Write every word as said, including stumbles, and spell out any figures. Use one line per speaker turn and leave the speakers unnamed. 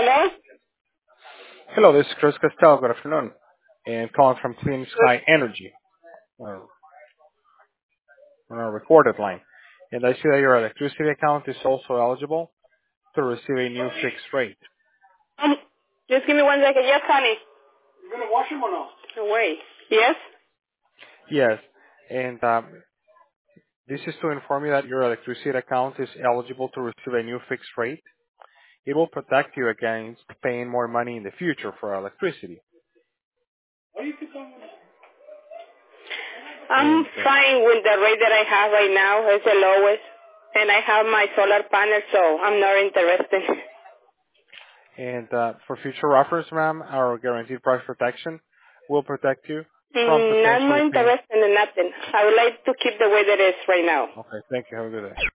Hello, this is Chris Costello. Good afternoon. And calling from Clean Sky Energy uh, on a recorded line. And I see that your electricity account is also eligible to receive a new fixed rate.
Um, just give me one second. Yes, honey. You're gonna wash him or no? No way. Yes.
Yes, and um, this is to inform you that your electricity account is eligible to receive a new fixed rate. It will protect you against paying more money in the future for electricity.
I'm
And uh,
fine with the rate that I have right now. It's the lowest, and I have my solar panel, so I'm not interested.
and uh, for future reference, ma'am, our guaranteed price protection will protect you from
Mm, I'm
potentially
not
paying.
interested in nothing. I would like to keep the way that it is right now.
Okay, thank you. Have a good day.